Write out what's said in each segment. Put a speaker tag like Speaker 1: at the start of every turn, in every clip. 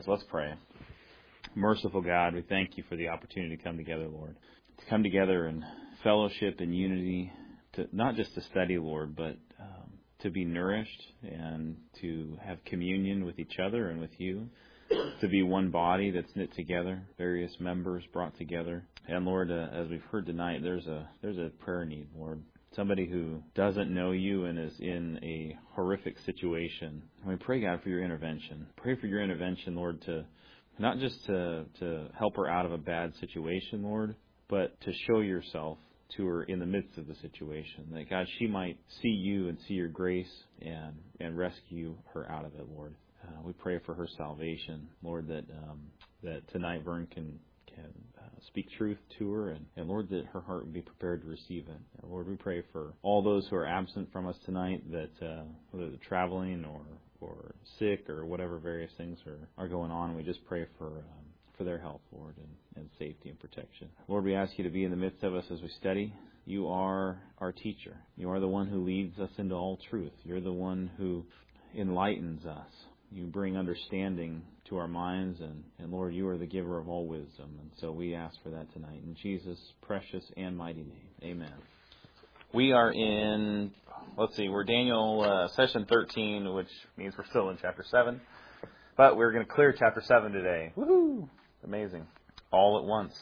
Speaker 1: So let's pray. Merciful God, we thank you for the opportunity to come together, Lord. To come together in fellowship and unity, to not just to study, Lord, but to be nourished and to have communion with each other and with you. To be one body that's knit together, various members brought together. And Lord, as we've heard tonight, there's a prayer need, Lord. Somebody who doesn't know you and is in a horrific situation. And we pray, God, for your intervention. Pray for your intervention, Lord, to not just to help her out of a bad situation, Lord, but to show yourself to her in the midst of the situation. That, God, she might see you and see your grace and rescue her out of it, Lord. We pray for her salvation, Lord, that tonight Vern can speak truth to her, and Lord, that her heart would be prepared to receive it. And Lord, we pray for all those who are absent from us tonight, that whether they're traveling or sick or whatever various things are going on, we just pray for their health, Lord, and safety and protection. Lord, we ask you to be in the midst of us as we study. You are our teacher. You are the one who leads us into all truth. You're the one who enlightens us. You bring understanding to our minds, and Lord, you are the giver of all wisdom. And so we ask for that tonight. In Jesus' precious and mighty name, amen. We are in, we're Daniel session 13, which means we're still in chapter 7. But we're going to clear chapter 7 today. Woohoo! Amazing. All at once.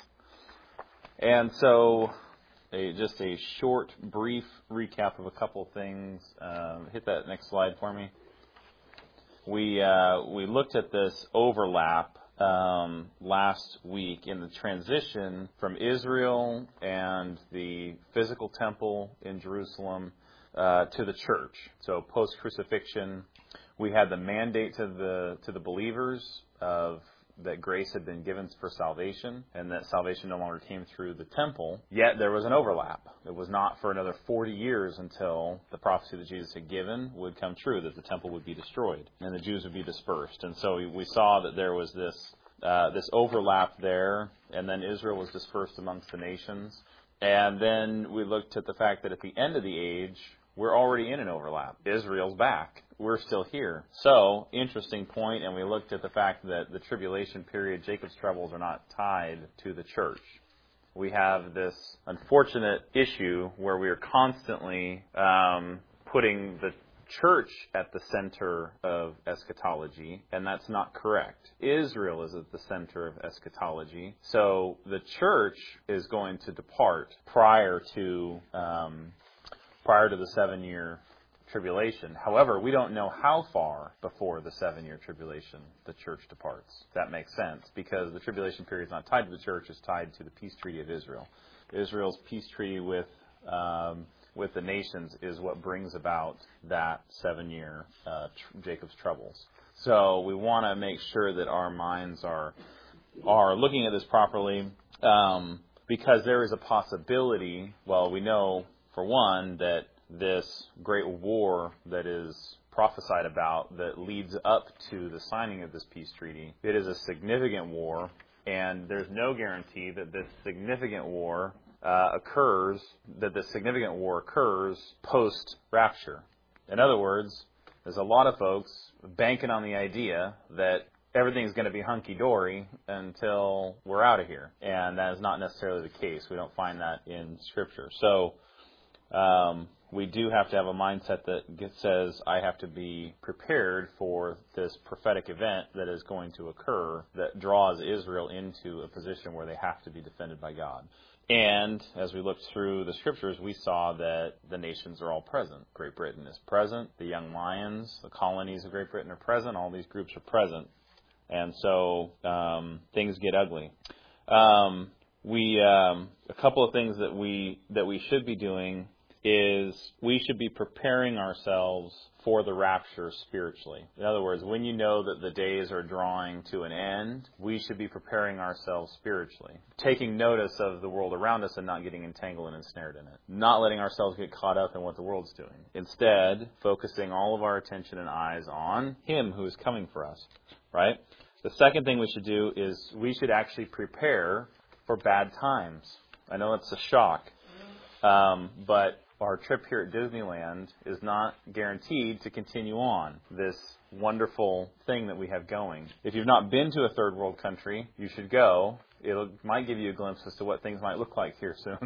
Speaker 1: And so, just a short, brief recap of a couple of things. Hit that next slide for me. We looked at this overlap last week in the transition from Israel and the physical temple in Jerusalem to the church. So post-crucifixion, we had the mandate to the believers of that grace had been given for salvation, and that salvation no longer came through the temple. Yet there was an overlap. It was not for another 40 years until the prophecy that Jesus had given would come true, that the temple would be destroyed and the Jews would be dispersed. And so we saw that there was this overlap there, and then Israel was dispersed amongst the nations. And then we looked at the fact that at the end of the age, we're already in an overlap. Israel's back. We're still here. So, interesting point, and we looked at the fact that the tribulation period, Jacob's troubles, are not tied to the church. We have this unfortunate issue where we are constantly putting the church at the center of eschatology, and that's not correct. Israel is at the center of eschatology. So, the church is going to depart prior to the 7-year tribulation. However, we don't know how far before the 7-year tribulation the church departs. That makes sense, because the tribulation period is not tied to the church, it's tied to the peace treaty of Israel. Israel's peace treaty with the nations is what brings about that 7-year Jacob's troubles. So we want to make sure that our minds are looking at this properly, because there is a possibility, we know, for one, that this great war that is prophesied about that leads up to the signing of this peace treaty, it is a significant war, and there's no guarantee that this significant war occurs post-rapture. In other words, there's a lot of folks banking on the idea that everything's going to be hunky-dory until we're out of here, and that is not necessarily the case. We don't find that in Scripture. So, we do have to have a mindset that says, I have to be prepared for this prophetic event that is going to occur that draws Israel into a position where they have to be defended by God. And as we looked through the Scriptures, we saw that the nations are all present. Great Britain is present. The young lions, the colonies of Great Britain are present. All these groups are present. And so things get ugly. A couple of things that we should be doing is we should be preparing ourselves for the rapture spiritually. In other words, when you know that the days are drawing to an end, we should be preparing ourselves spiritually. Taking notice of the world around us and not getting entangled and ensnared in it. Not letting ourselves get caught up in what the world's doing. Instead, focusing all of our attention and eyes on Him who is coming for us. Right? The second thing we should do is we should actually prepare for bad times. I know it's a shock, but our trip here at Disneyland is not guaranteed to continue on this wonderful thing that we have going. If you've not been to a third world country, you should go. It might give you a glimpse as to what things might look like here soon.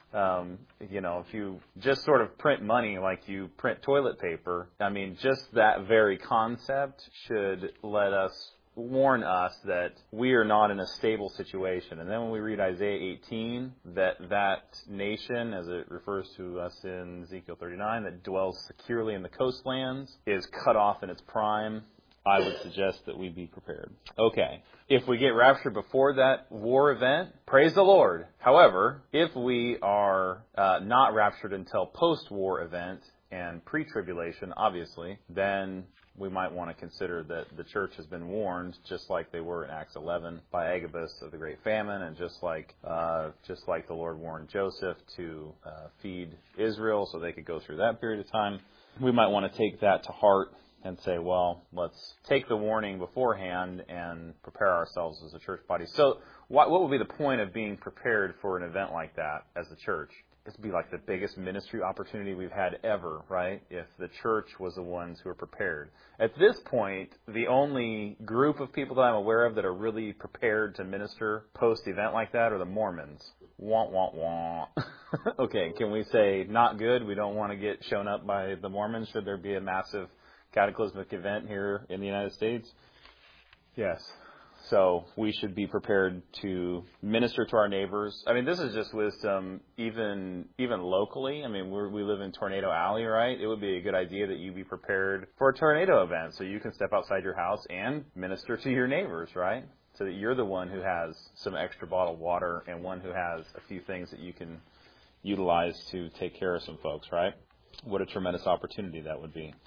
Speaker 1: If you just sort of print money like you print toilet paper, I mean, just that very concept should warn us that we are not in a stable situation. And then when we read Isaiah 18, that nation, as it refers to us in Ezekiel 39, that dwells securely in the coastlands, is cut off in its prime, I would suggest that we be prepared. Okay. If we get raptured before that war event, praise the Lord. However, if we are not raptured until post-war event and pre-tribulation, obviously, then we might want to consider that the church has been warned, just like they were in Acts 11 by Agabus of the great famine, and just like the Lord warned Joseph to feed Israel so they could go through that period of time. We might want to take that to heart and say, well, let's take the warning beforehand and prepare ourselves as a church body. So what would be the point of being prepared for an event like that as a church? This would be like the biggest ministry opportunity we've had ever, right? If the church was the ones who were prepared. At this point, the only group of people that I'm aware of that are really prepared to minister post-event like that are the Mormons. Wah, wah, wah. Okay, can we say not good? We don't want to get shown up by the Mormons. Should there be a massive cataclysmic event here in the United States? Yes. So we should be prepared to minister to our neighbors. I mean, this is just wisdom even locally. I mean, we live in Tornado Alley, right? It would be a good idea that you be prepared for a tornado event so you can step outside your house and minister to your neighbors, right? So that you're the one who has some extra bottled water and one who has a few things that you can utilize to take care of some folks, right? What a tremendous opportunity that would be.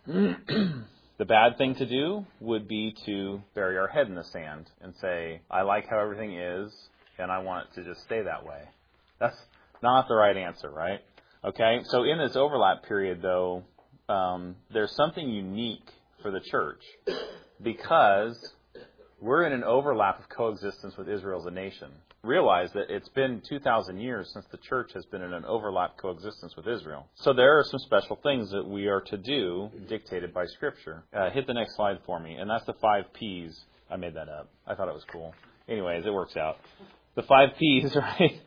Speaker 1: The bad thing to do would be to bury our head in the sand and say, I like how everything is, and I want it to just stay that way. That's not the right answer, right? Okay, so in this overlap period, though, there's something unique for the church because we're in an overlap of coexistence with Israel as a nation. Realize that it's been 2,000 years since the church has been in an overlap coexistence with Israel. So there are some special things that we are to do dictated by Scripture. Hit the next slide for me. And that's the 5 Ps. I made that up. I thought it was cool. Anyways, it works out. The 5 Ps, right,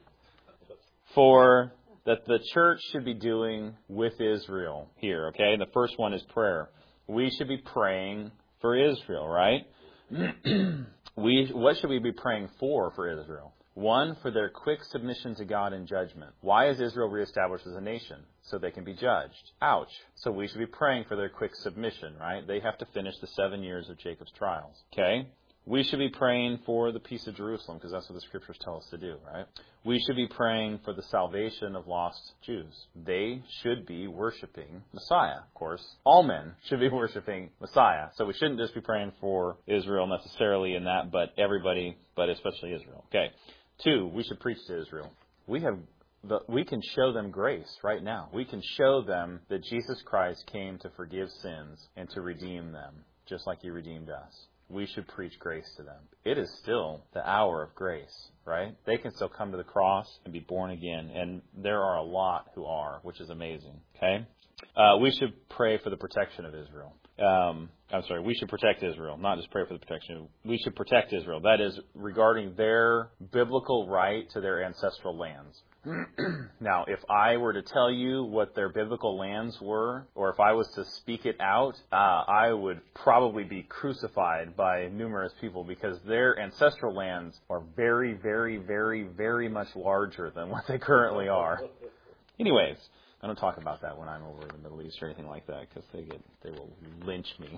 Speaker 1: for that the church should be doing with Israel here, okay? The first one is prayer. We should be praying for Israel, right? What should we be praying for Israel? 1, for their quick submission to God in judgment. Why is Israel reestablished as a nation? So they can be judged. Ouch. So we should be praying for their quick submission, right? They have to finish the 7 years of Jacob's trials. Okay? We should be praying for the peace of Jerusalem, because that's what the Scriptures tell us to do, right? We should be praying for the salvation of lost Jews. They should be worshiping Messiah, of course. All men should be worshiping Messiah. So we shouldn't just be praying for Israel necessarily in that, but everybody, but especially Israel. Okay. 2, we should preach to Israel. We can show them grace right now. We can show them that Jesus Christ came to forgive sins and to redeem them, just like He redeemed us. We should preach grace to them. It is still the hour of grace, right? They can still come to the cross and be born again, and there are a lot who are, which is amazing, okay? We should pray for the protection of Israel. We should protect Israel, not just pray for the protection. We should protect Israel. That is regarding their biblical right to their ancestral lands. Now, if I were to tell you what their biblical lands were, or if I was to speak it out, I would probably be crucified by numerous people because their ancestral lands are very, very, very, very much larger than what they currently are. Anyways, I don't talk about that when I'm over in the Middle East or anything like that because they will lynch me.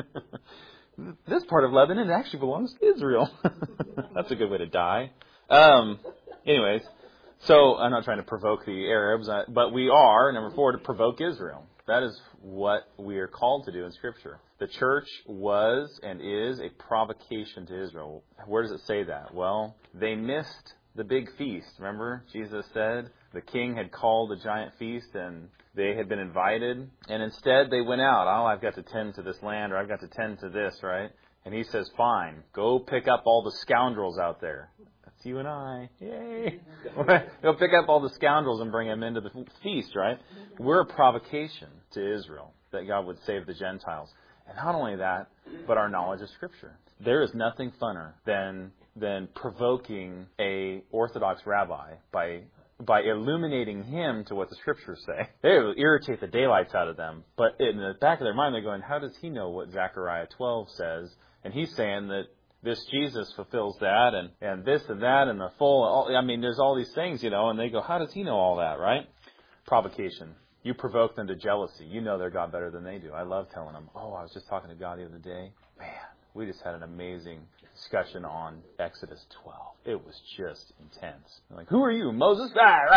Speaker 1: This part of Lebanon actually belongs to Israel. That's a good way to die. Anyways. So, I'm not trying to provoke the Arabs, but we are, number 4, to provoke Israel. That is what we are called to do in Scripture. The church was and is a provocation to Israel. Where does it say that? Well, they missed the big feast. Remember, Jesus said the king had called a giant feast and they had been invited. And instead, they went out. Oh, I've got to tend to this land, or I've got to tend to this, right? And He says, fine, go pick up all the scoundrels out there. It's you and I. Yay. He'll pick up all the scoundrels and bring them into the feast, right? We're a provocation to Israel that God would save the Gentiles. And not only that, but our knowledge of Scripture. There is nothing funner than provoking a Orthodox rabbi by illuminating him to what the Scriptures say. It will irritate the daylights out of them. But in the back of their mind, they're going, how does he know what Zechariah 12 says? And he's saying that this Jesus fulfills that, and this and that, and the full, there's all these things, and they go, how does he know all that, right? Provocation. You provoke them to jealousy. You know their God better than they do. I love telling them, I was just talking to God the other day. Man, we just had an amazing discussion on Exodus 12. It was just intense. I'm like, who are you, Moses?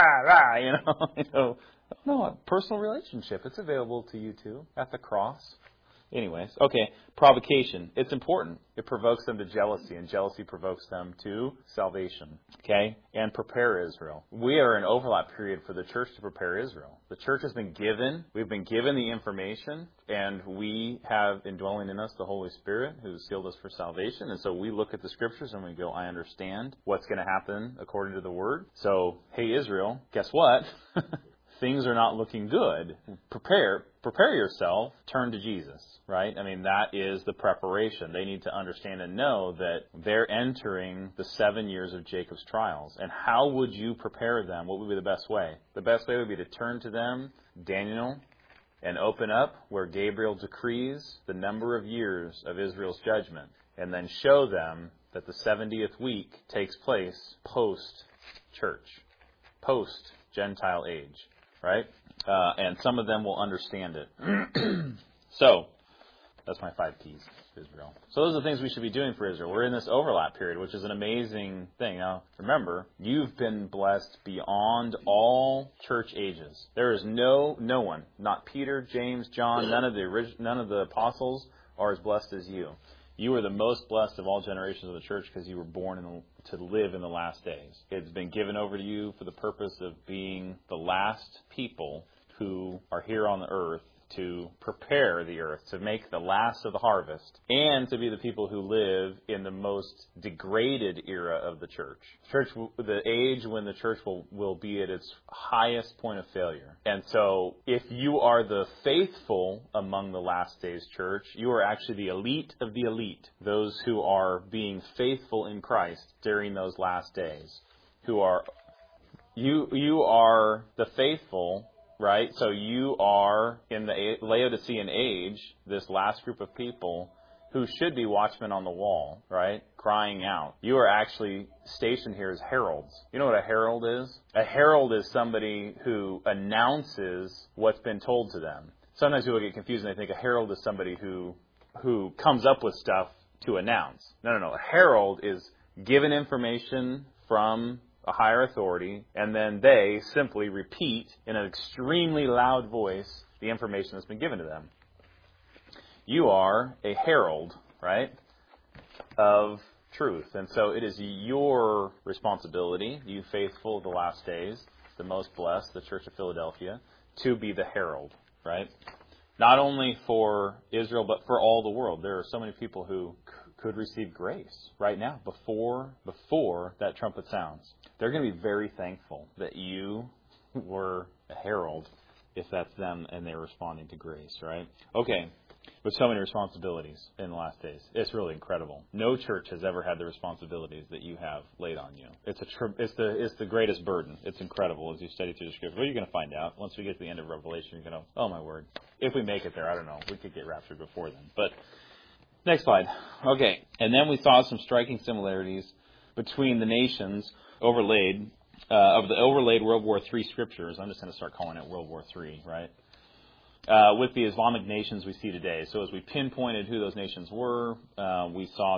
Speaker 1: No, personal relationship. It's available to you too at the cross. Anyways, okay, provocation. It's important. It provokes them to jealousy, and jealousy provokes them to salvation. Okay? And prepare Israel. We are in an overlap period for the church to prepare Israel. The church has been given, we've been given the information, and we have indwelling in us the Holy Spirit who sealed us for salvation. And so we look at the Scriptures and we go, I understand what's going to happen according to the Word. So, hey Israel, guess what? Things are not looking good. Prepare yourself, turn to Jesus, right? That is the preparation. They need to understand and know that they're entering the 7 years of Jacob's trials. And how would you prepare them? What would be the best way? The best way would be to turn to them, Daniel, and open up where Gabriel decrees the number of years of Israel's judgment, and then show them that the 70th week takes place post-church, post-Gentile age. Right? And some of them will understand it. So, that's my 5 P's, Israel. So those are the things we should be doing for Israel. We're in this overlap period, which is an amazing thing. Now, remember, you've been blessed beyond all church ages. There is no one, not Peter, James, John, none of the apostles are as blessed as you. You are the most blessed of all generations of the church because you were born to live in the last days. It's been given over to you for the purpose of being the last people who are here on the earth to prepare the earth, to make the last of the harvest, and to be the people who live in the most degraded era of the church. The age when the church will be at its highest point of failure. And so, if you are the faithful among the last days church, you are actually the elite of the elite, those who are being faithful in Christ during those last days, you are the faithful. Right? So you are in the Laodicean age, this last group of people who should be watchmen on the wall, right? Crying out. You are actually stationed here as heralds. You know what a herald is? A herald is somebody who announces what's been told to them. Sometimes people get confused and they think a herald is somebody who comes up with stuff to announce. No. A herald is given information from a higher authority, and then they simply repeat in an extremely loud voice the information that's been given to them. You are a herald, right, of truth. And so it is your responsibility, you faithful of the last days, the most blessed, the Church of Philadelphia, to be the herald, right? Not only for Israel, but for all the world. There are so many people who could receive grace right now before that trumpet sounds. They're going to be very thankful that you were a herald if that's them and they're responding to grace, right? Okay, with so many responsibilities in the last days. It's really incredible. No church has ever had the responsibilities that you have laid on you. It's the greatest burden. It's incredible as you study through the Scripture. Well, you're going to find out. Once we get to the end of Revelation, you're going to, oh my word. If we make it there, I don't know. We could get raptured before then. But next slide. Okay, and then we saw some striking similarities between the nations overlaid, of the overlaid World War III scriptures. I'm just going to start calling it World War III, right? With the Islamic nations we see today. So as we pinpointed who those nations were, we saw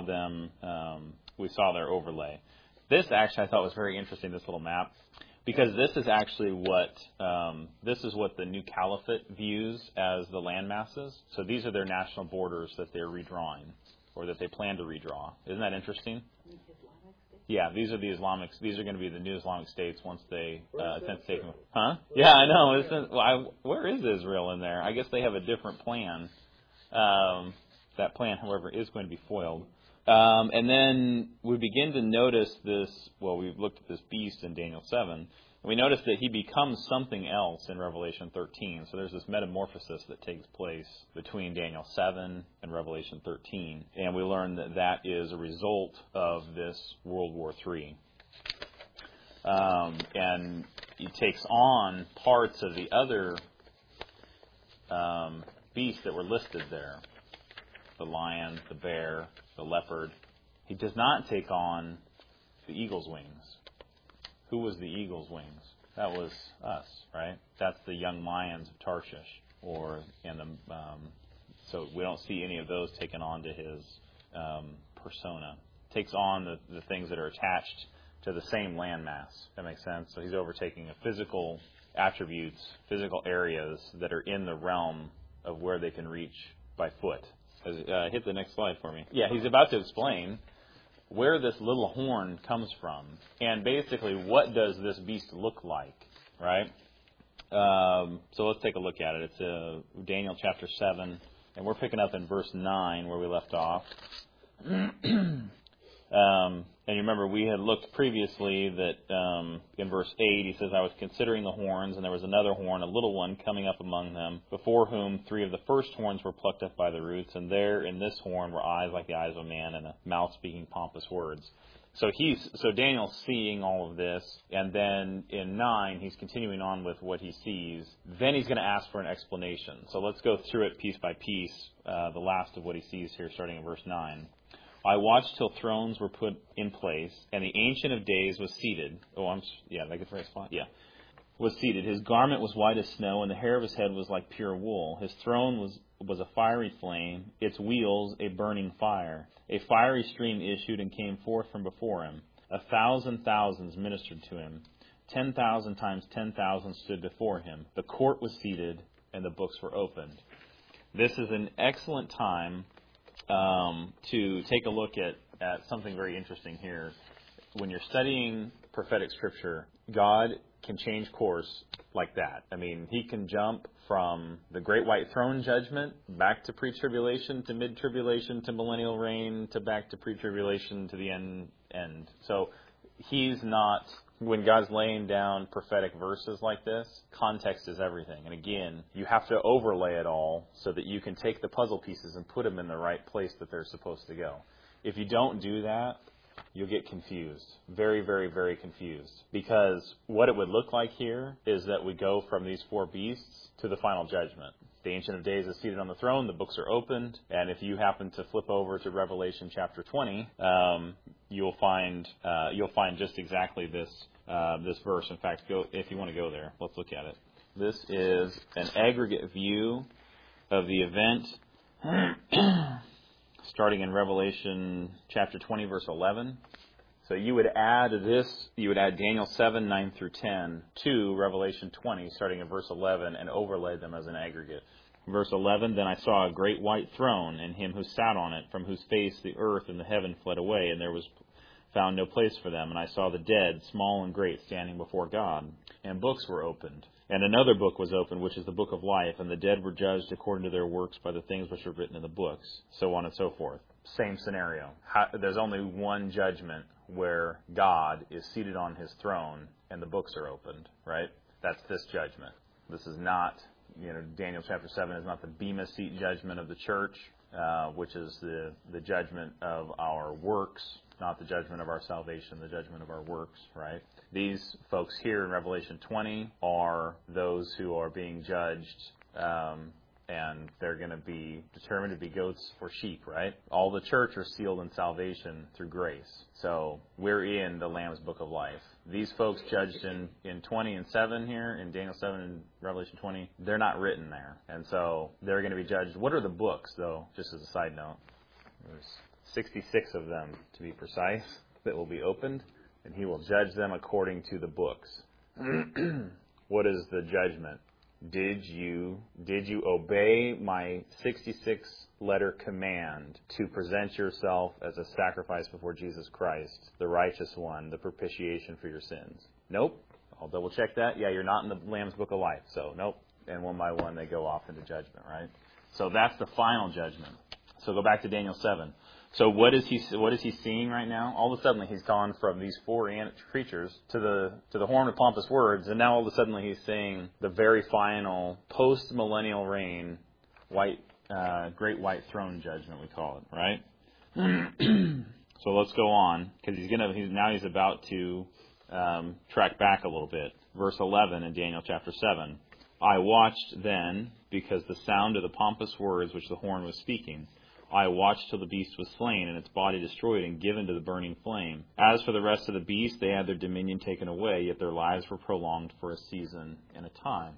Speaker 1: their overlay. This actually I thought was very interesting, this little map, because this is actually what the new caliphate views as the land masses. So these are their national borders that they're redrawing, or that they plan to redraw. Isn't that interesting? Yeah, these are the Islamics. These are going to be the new Islamic states once they attempt to take them. Huh? Yeah, I know. Where is Israel in there? I guess they have a different plan. That plan, however, is going to be foiled. And then we begin to notice this, well, we've looked at this beast in Daniel 7, and we notice that he becomes something else in Revelation 13. So there's this metamorphosis that takes place between Daniel 7 and Revelation 13. And we learn that that is a result of this World War III. And he takes on parts of the other beasts that were listed there. The lion, the bear, the leopard. He does not take on the eagle's wings. Who was the eagle's wings? That was us, right? That's the young lions of Tarshish. So we don't see any of those taken on to his persona. Takes on the things that are attached to the same landmass. That makes sense? So he's overtaking physical attributes, physical areas that are in the realm of where they can reach by foot. Hit the next slide for me. Yeah, he's about to explain where this little horn comes from, and basically what does this beast look like, right? So let's take a look at it. It's Daniel chapter 7, and we're picking up in verse 9 where we left off. And you remember we had looked previously that in verse 8 he says, I was considering the horns, and there was another horn, a little one, coming up among them, before whom 3 of the first horns were plucked up by the roots, and there in this horn were eyes like the eyes of a man, and a mouth speaking pompous words. So Daniel's seeing all of this, and then in 9 he's continuing on with what he sees. Then he's going to ask for an explanation. So let's go through it piece by piece, the last of what he sees here, starting in verse 9. I watched till thrones were put in place, and the Ancient of Days was seated. Did I get the right spot? Yeah. Was seated. His garment was white as snow, and the hair of his head was like pure wool. His throne was a fiery flame, its wheels a burning fire. A fiery stream issued and came forth from before him. 1,000 thousands ministered to him. 10,000 times 10,000 stood before him. The court was seated, and the books were opened. This is an excellent time to take a look at something very interesting here. When you're studying prophetic scripture, God can change course like that. I mean, he can jump from the great white throne judgment back to pre-tribulation to mid-tribulation to millennial reign to back to pre-tribulation to the end. So he's not, when God's laying down prophetic verses like this, context is everything. And again, you have to overlay it all so that you can take the puzzle pieces and put them in the right place that they're supposed to go. If you don't do that, you'll get confused. Very, very, very confused. Because what it would look like here is that we go from these 4 beasts to the final judgment. The Ancient of Days is seated on the throne. The books are opened. And if you happen to flip over to Revelation chapter 20, you'll find just exactly this verse. In fact, if you want to go there, let's look at it. This is an aggregate view of the event starting in Revelation chapter 20, verse 11. So you would add Daniel 7, 9 through 10 to Revelation 20, starting in verse 11, and overlay them as an aggregate. Verse 11, then I saw a great white throne, and him who sat on it, from whose face the earth and the heaven fled away, and there was found no place for them. And I saw the dead, small and great, standing before God, and books were opened. And another book was opened, which is the book of life, and the dead were judged according to their works by the things which are written in the books, so on and so forth. Same scenario. There's only one judgment where God is seated on his throne and the books are opened, right? That's this judgment. This is not, Daniel chapter 7 is not the Bema seat judgment of the church, which is the judgment of our works, not the judgment of our salvation, the judgment of our works, right? These folks here in Revelation 20 are those who are being judged, and they're going to be determined to be goats or sheep, right? All the church are sealed in salvation through grace. So we're in the Lamb's Book of Life. These folks judged in 20 and 7 here, in Daniel 7 and Revelation 20, they're not written there. And so they're going to be judged. What are the books, though, just as a side note? There's 66 of them, to be precise, that will be opened, and he will judge them according to the books. What is the judgment? Did you obey my 66-letter command to present yourself as a sacrifice before Jesus Christ, the righteous one, the propitiation for your sins? Nope. I'll double check that. Yeah, you're not in the Lamb's Book of Life, so nope. And one by one they go off into judgment, right? So that's the final judgment. So go back to Daniel 7. So what is he seeing right now? All of a sudden he's gone from these four creatures to the horn of pompous words, and now all of a sudden he's seeing the very final post-millennial reign, great white throne judgment, we call it, right? So let's go on, because he's about to track back a little bit. Verse 11 in Daniel chapter 7. I watched then, because the sound of the pompous words which the horn was speaking, I watched till the beast was slain, and its body destroyed and given to the burning flame. As for the rest of the beasts, they had their dominion taken away, yet their lives were prolonged for a season and a time.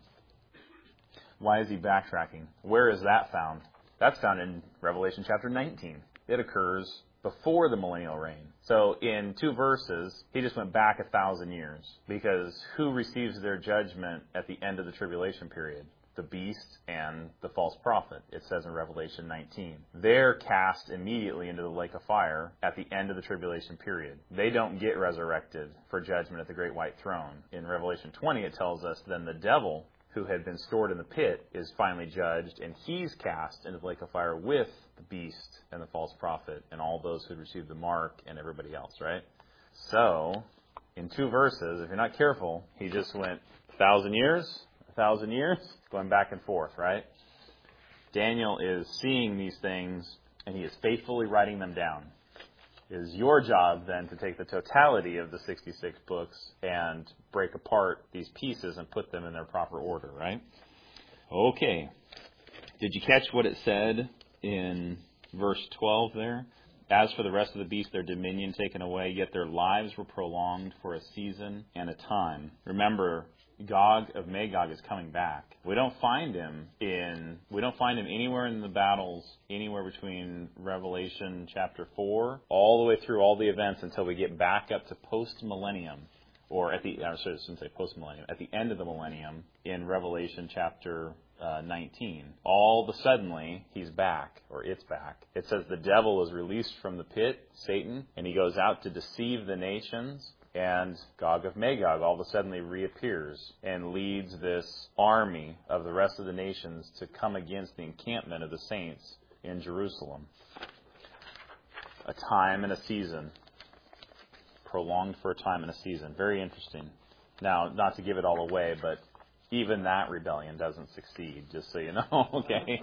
Speaker 1: Why is he backtracking? Where is that found? That's found in Revelation chapter 19. It occurs before the millennial reign. So in 2 verses, he just went back 1,000 years. Because who receives their judgment at the end of the tribulation period? The beast and the false prophet, it says in Revelation 19. They're cast immediately into the lake of fire at the end of the tribulation period. They don't get resurrected for judgment at the great white throne. In Revelation 20, it tells us then the devil, who had been stored in the pit, is finally judged, and he's cast into the lake of fire with the beast and the false prophet and all those who received the mark and everybody else, right? So, in 2 verses, if you're not careful, he just went 1,000 years, 1,000 years, going back and forth, right? Daniel is seeing these things, and he is faithfully writing them down. It is your job, then, to take the totality of the 66 books and break apart these pieces and put them in their proper order, right? Okay. Did you catch what it said in verse 12 there? As for the rest of the beasts, their dominion taken away, yet their lives were prolonged for a season and a time. Remember, Gog of Magog is coming back. We don't find him anywhere in the battles, anywhere between Revelation chapter 4 all the way through all the events until we get back up to post-millennium, or at the end of the millennium in Revelation chapter 19. All of a sudden, he's back, or it's back. It says the devil is released from the pit, Satan, and he goes out to deceive the nations. And Gog of Magog all of a sudden reappears and leads this army of the rest of the nations to come against the encampment of the saints in Jerusalem. A time and a season. Prolonged for a time and a season. Very interesting. Now, not to give it all away, but even that rebellion doesn't succeed, just so you know, okay?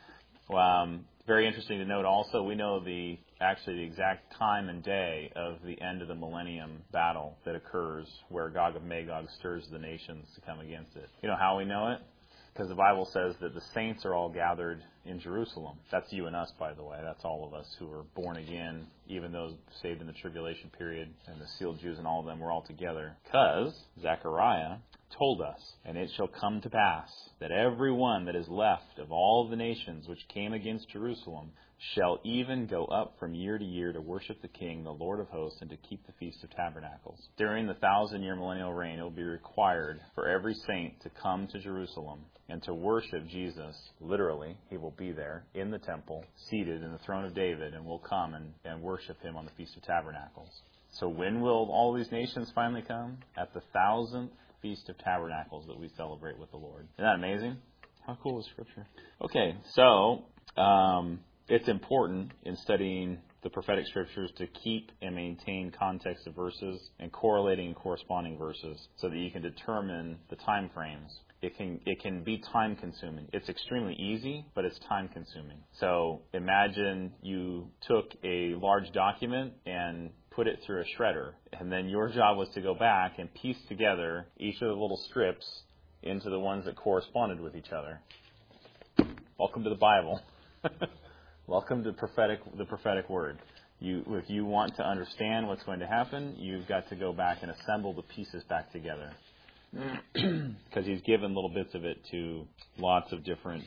Speaker 1: Very interesting to note also, we know the exact time and day of the end of the millennium battle that occurs where Gog of Magog stirs the nations to come against it. You know how we know it? Because the Bible says that the saints are all gathered in Jerusalem. That's you and us, by the way. That's all of us who are born again, even those saved in the tribulation period, and the sealed Jews and all of them, we're all together. Because Zechariah told us, and it shall come to pass that every one that is left of all the nations which came against Jerusalem shall even go up from year to year to worship the King, the Lord of hosts, and to keep the Feast of Tabernacles. During the 1,000-year millennial reign, it will be required for every saint to come to Jerusalem and to worship Jesus. Literally, he will be there in the temple, seated in the throne of David, and will come and worship him on the Feast of Tabernacles. So when will all these nations finally come? At the 1,000th Feast of Tabernacles that we celebrate with the Lord. Isn't that amazing? How cool is Scripture? Okay, so it's important in studying the prophetic Scriptures to keep and maintain context of verses and correlating and corresponding verses so that you can determine the time frames. It can be time consuming. It's extremely easy, but it's time consuming. So imagine you took a large document and put it through a shredder, and then your job was to go back and piece together each of the little strips into the ones that corresponded with each other. Welcome to the Bible. Welcome to the prophetic word. If you want to understand what's going to happen, you've got to go back and assemble the pieces back together. Because he's given little bits of it to lots of different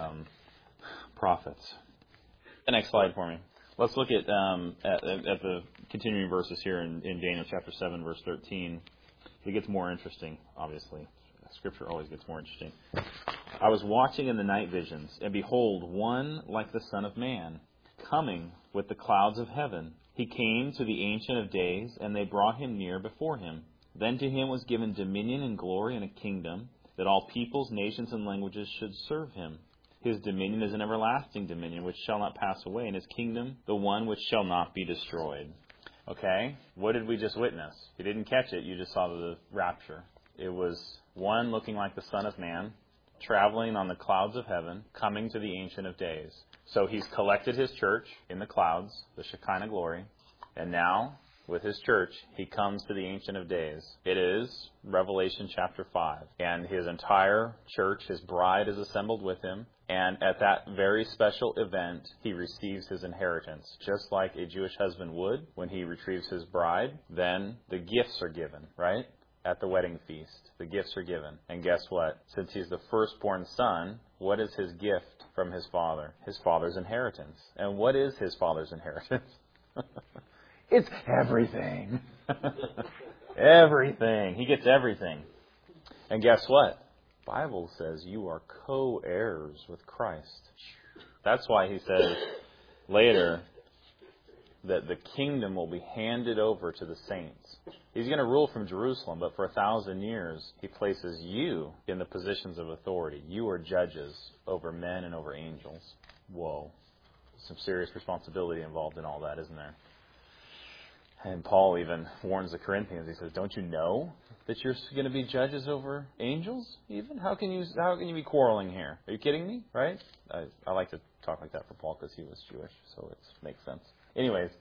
Speaker 1: prophets. The next slide for me. Let's look at the continuing verses here in Daniel chapter 7, verse 13. It gets more interesting, obviously. Scripture always gets more interesting. I was watching in the night visions, and behold, one like the Son of Man, coming with the clouds of heaven. He came to the Ancient of Days, and they brought him near before him. Then to him was given dominion and glory and a kingdom, that all peoples, nations, and languages should serve him. His dominion is an everlasting dominion which shall not pass away, and his kingdom the one which shall not be destroyed. Okay, what did we just witness? You didn't catch it, you just saw the rapture. It was one looking like the Son of Man, traveling on the clouds of heaven, coming to the Ancient of Days. So he's collected his church in the clouds, the Shekinah glory, and now, with his church, he comes to the Ancient of Days. It is Revelation chapter 5. And his entire church, his bride, is assembled with him. And at that very special event, he receives his inheritance. Just like a Jewish husband would when he retrieves his bride, then the gifts are given, right? At the wedding feast, the gifts are given. And guess what? Since he's the firstborn son, what is his gift from his father? His father's inheritance. And what is his father's inheritance? It's everything. Everything. He gets everything. And guess what? The Bible says you are co-heirs with Christ. That's why he says later that the kingdom will be handed over to the saints. He's going to rule from Jerusalem, but for 1,000 years, he places you in the positions of authority. You are judges over men and over angels. Whoa. Some serious responsibility involved in all that, isn't there? And Paul even warns the Corinthians. He says, don't you know that you're going to be judges over angels even? How can you be quarreling here? Are you kidding me? Right? I like to talk like that for Paul because he was Jewish, so it makes sense. Anyways,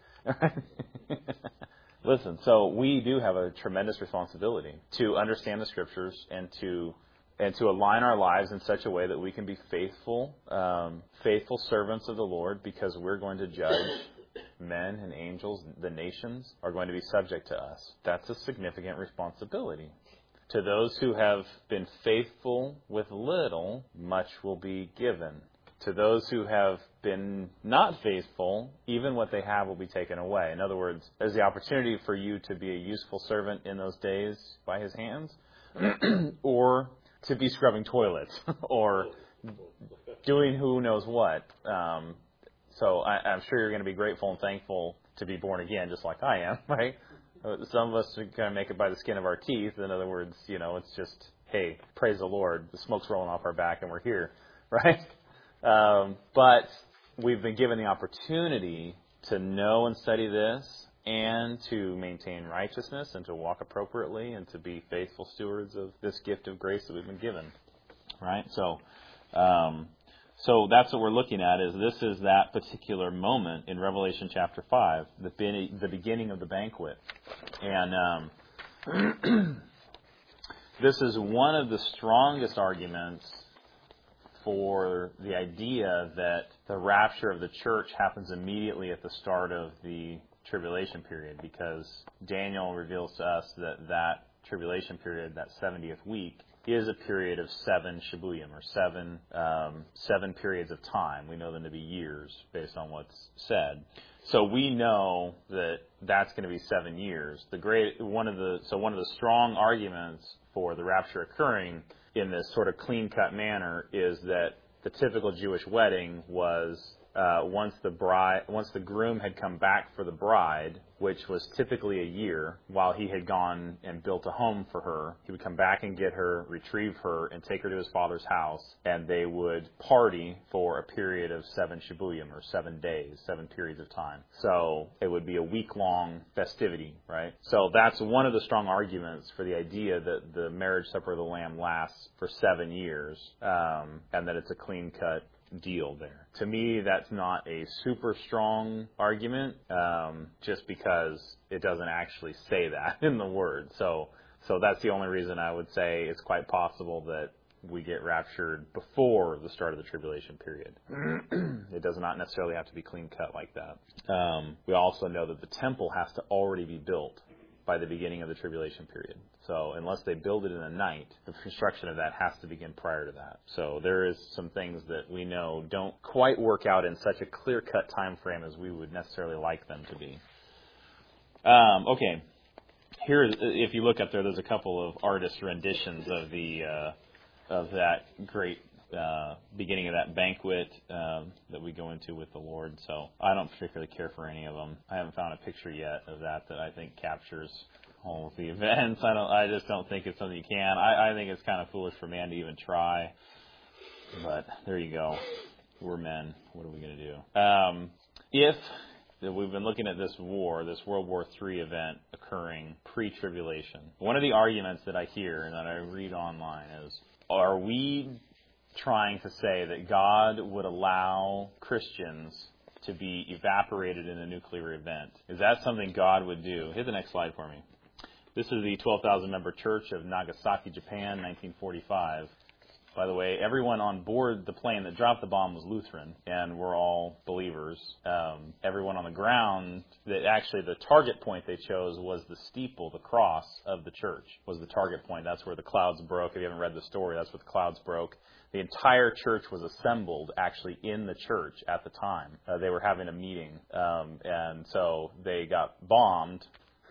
Speaker 1: listen, so we do have a tremendous responsibility to understand the Scriptures and to align our lives in such a way that we can be faithful servants of the Lord, because we're going to judge men and angels. The nations are going to be subject to us. That's a significant responsibility. To those who have been faithful with little, much will be given. To those who have been not faithful, even what they have will be taken away. In other words, there's the opportunity for you to be a useful servant in those days by his hands, or to be scrubbing toilets, or doing who knows what. So I'm sure you're going to be grateful and thankful to be born again, just like I am, right? Some of us are going to make it by the skin of our teeth. In other words, it's just, hey, praise the Lord. The smoke's rolling off our back and we're here, right? But we've been given the opportunity to know and study this, and to maintain righteousness, and to walk appropriately, and to be faithful stewards of this gift of grace that we've been given, right? So that's what we're looking at. This is that particular moment in Revelation chapter 5, the beginning of the banquet, and this is one of the strongest arguments for the idea that the rapture of the church happens immediately at the start of the tribulation period, because Daniel reveals to us that tribulation period, that 70th week, is a period of 7 Shibuyim, or seven periods of time. We know them to be years based on what's said. So we know that that's going to be 7 years. One of the strong arguments for the rapture occurring in this sort of clean-cut manner is that the typical Jewish wedding was once the groom had come back for the bride, which was typically a year, while he had gone and built a home for her, he would come back and get her, retrieve her, and take her to his father's house, and they would party for a period of 7 Shibuyim, or 7 days, 7 periods of time. So it would be a week-long festivity, right? So that's one of the strong arguments for the idea that the marriage supper of the Lamb lasts for 7 years, and that it's a clean-cut deal there. To me, that's not a super strong argument, just because it doesn't actually say that in the Word. So that's the only reason I would say it's quite possible that we get raptured before the start of the tribulation period. It does not necessarily have to be clean cut like that. We also know that the temple has to already be built by the beginning of the tribulation period. So unless they build it in a night, the construction of that has to begin prior to that. So there is some things that we know don't quite work out in such a clear-cut time frame as we would necessarily like them to be. Okay. Here, if you look up there, there's a couple of artist renditions of that great beginning of that banquet that we go into with the Lord. So I don't particularly care for any of them. I haven't found a picture yet of that I think captures all of the events. I just don't think it's something you can. I think it's kind of foolish for man to even try. But there you go. We're men. What are we going to do? We've been looking at this war, this World War III event occurring pre-tribulation. One of the arguments that I hear and that I read online is, are we trying to say that God would allow Christians to be evaporated in a nuclear event? Is that something God would do? Hit the next slide for me. This is the 12,000-member church of Nagasaki, Japan, 1945. By the way, everyone on board the plane that dropped the bomb was Lutheran, and we're all believers. Everyone on the ground, actually the target point they chose was the steeple, the cross of the church was the target point. That's where the clouds broke. If you haven't read the story, that's where the clouds broke. The entire church was assembled actually in the church at the time. They were having a meeting, and so they got bombed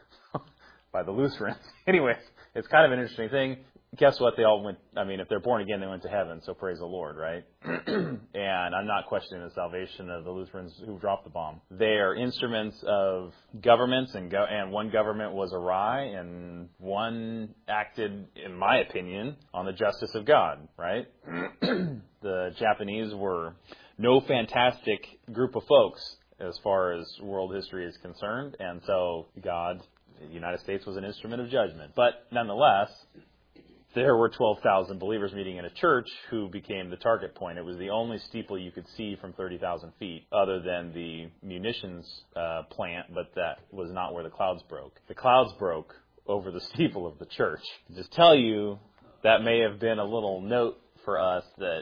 Speaker 1: by the Lutherans. Anyways, it's kind of an interesting thing. Guess what? They all went, if they're born again, they went to heaven, so praise the Lord, right? And I'm not questioning the salvation of the Lutherans who dropped the bomb. They are instruments of governments, and one government was awry, and one acted, in my opinion, on the justice of God, right? The Japanese were no fantastic group of folks as far as world history is concerned, and so the United States was an instrument of judgment. But nonetheless, there were 12,000 believers meeting in a church who became the target point. It was the only steeple you could see from 30,000 feet other than the munitions plant, but that was not where the clouds broke. The clouds broke over the steeple of the church. Just tell you, that may have been a little note for us that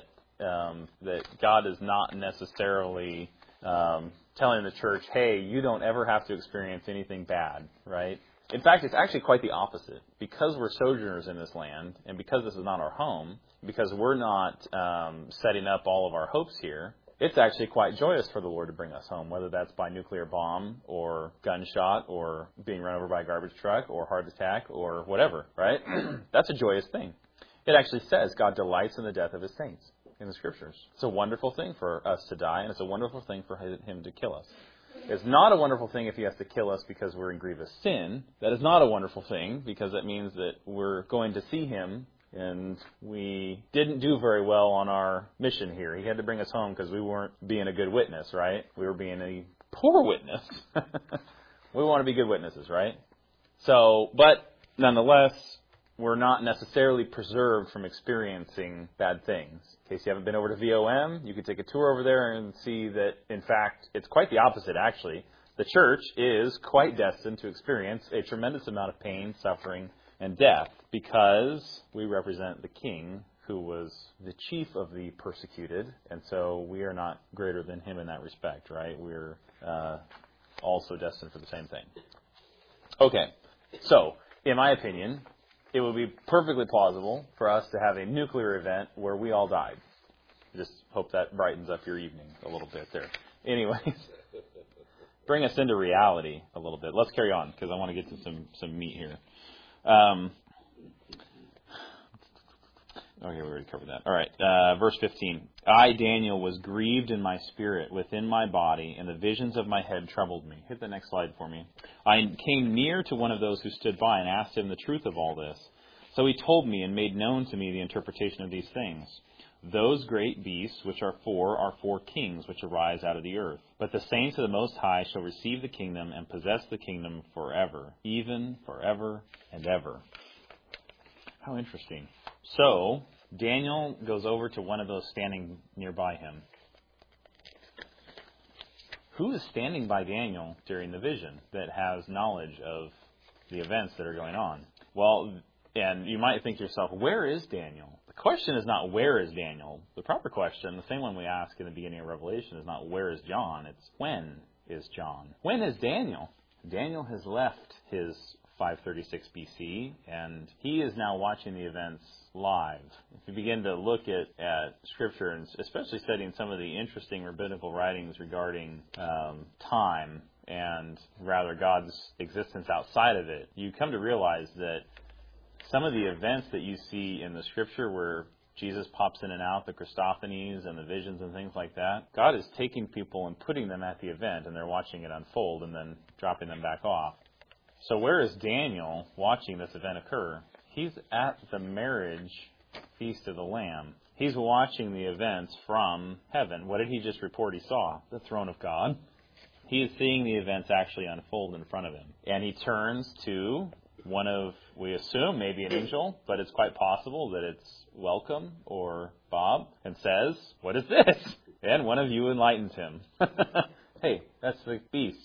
Speaker 1: God is not necessarily telling the church, hey, you don't ever have to experience anything bad, right? In fact, it's actually quite the opposite. Because we're sojourners in this land, and because this is not our home, because we're not setting up all of our hopes here, it's actually quite joyous for the Lord to bring us home, whether that's by nuclear bomb or gunshot or being run over by a garbage truck or heart attack or whatever, right? That's a joyous thing. It actually says God delights in the death of his saints in the Scriptures. It's a wonderful thing for us to die, and it's a wonderful thing for him to kill us. It's not a wonderful thing if he has to kill us because we're in grievous sin. That is not a wonderful thing because that means that we're going to see him and we didn't do very well on our mission here. He had to bring us home because we weren't being a good witness, right? We were being a poor witness. We want to be good witnesses, right? So, but nonetheless, we're not necessarily preserved from experiencing bad things. In case you haven't been over to VOM, you can take a tour over there and see that, in fact, it's quite the opposite, actually. The church is quite destined to experience a tremendous amount of pain, suffering, and death because we represent the King who was the chief of the persecuted, and so we are not greater than him in that respect, right? We're also destined for the same thing. Okay, so, in my opinion, it would be perfectly plausible for us to have a nuclear event where we all died. Just hope that brightens up your evening a little bit there. Anyways, bring us into reality a little bit. Let's carry on because I want to get to some meat here. Okay, we already covered that. All right, verse 15. I, Daniel, was grieved in my spirit within my body, and the visions of my head troubled me. Hit the next slide for me. I came near to one of those who stood by and asked him the truth of all this. So he told me and made known to me the interpretation of these things. Those great beasts which are four kings which arise out of the earth. But the saints of the Most High shall receive the kingdom and possess the kingdom forever, even forever and ever. How interesting. So, Daniel goes over to one of those standing nearby him. Who is standing by Daniel during the vision that has knowledge of the events that are going on? Well, and you might think to yourself, where is Daniel? The question is not where is Daniel. The proper question, the same one we ask in the beginning of Revelation, is not where is John. It's when is John. When is Daniel? Daniel has left his 536 BC, and he is now watching the events live. If you begin to look at Scripture, and especially studying some of the interesting rabbinical writings regarding time and rather God's existence outside of it, you come to realize that some of the events that you see in the Scripture where Jesus pops in and out, the Christophanies and the visions and things like that, God is taking people and putting them at the event, and they're watching it unfold and then dropping them back off. So where is Daniel watching this event occur? He's at the marriage feast of the Lamb. He's watching the events from heaven. What did he just report he saw? The throne of God. He is seeing the events actually unfold in front of him. And he turns to one of, we assume, maybe an angel, but it's quite possible that it's Welcome or Bob, and says, "What is this?" And one of you enlightens him. Hey, that's the beast,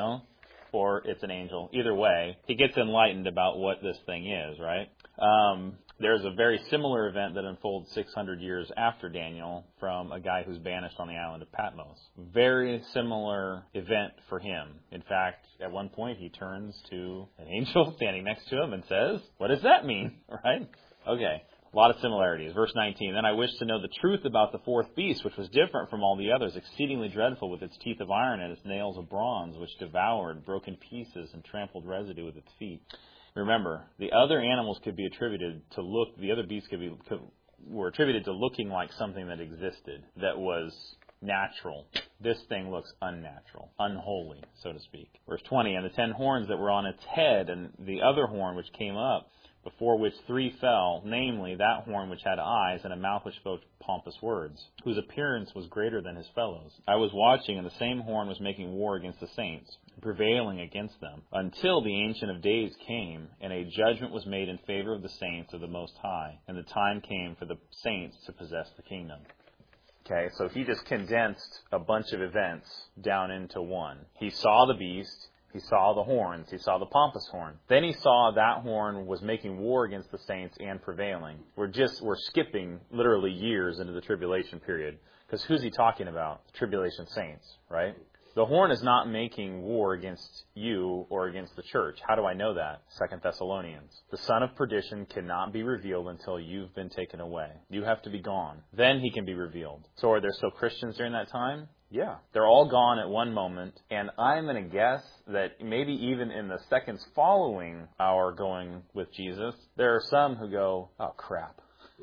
Speaker 1: or it's an angel. Either way, he gets enlightened about what this thing is, right? There's a very similar event that unfolds 600 years after Daniel from a guy who's banished on the island of Patmos. Very similar event for him. In fact, at one point he turns to an angel standing next to him and says, "What does that mean?" Right? Okay. A lot of similarities. Verse 19, "Then I wished to know the truth about the fourth beast, which was different from all the others, exceedingly dreadful, with its teeth of iron and its nails of bronze, which devoured, broke in pieces, and trampled residue with its feet." Remember, the other animals could be attributed to the other beasts were attributed to looking like something that existed, that was natural. This thing looks unnatural, unholy, so to speak. Verse 20, "And the 10 horns that were on its head, and the other horn which came up, before which 3 fell, namely that horn which had eyes and a mouth which spoke pompous words, whose appearance was greater than his fellows. I was watching, and the same horn was making war against the saints, prevailing against them, until the Ancient of Days came, and a judgment was made in favor of the saints of the Most High, and the time came for the saints to possess the kingdom." Okay, so he just condensed a bunch of events down into one. He saw the beast. He saw the horns. He saw the pompous horn. Then he saw that horn was making war against the saints and prevailing. We're skipping literally years into the tribulation period. Because who's he talking about? The tribulation saints, right? The horn is not making war against you or against the church. How do I know that? 2 Thessalonians. The son of perdition cannot be revealed until you've been taken away. You have to be gone. Then he can be revealed. So are there still Christians during that time? Yeah. They're all gone at one moment, and I'm going to guess that maybe even in the seconds following our going with Jesus, there are some who go, "Oh, crap."